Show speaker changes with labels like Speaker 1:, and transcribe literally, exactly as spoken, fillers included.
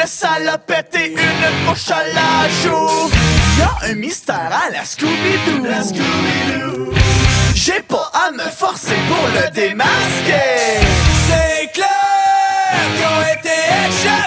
Speaker 1: ça l'a pété une mouche à la joue. Y'a un mystère à la Scooby-Doo, la Scooby-Doo. J'ai pas à me forcer pour le démasquer.
Speaker 2: C'est clair qu'ils ont été échappés.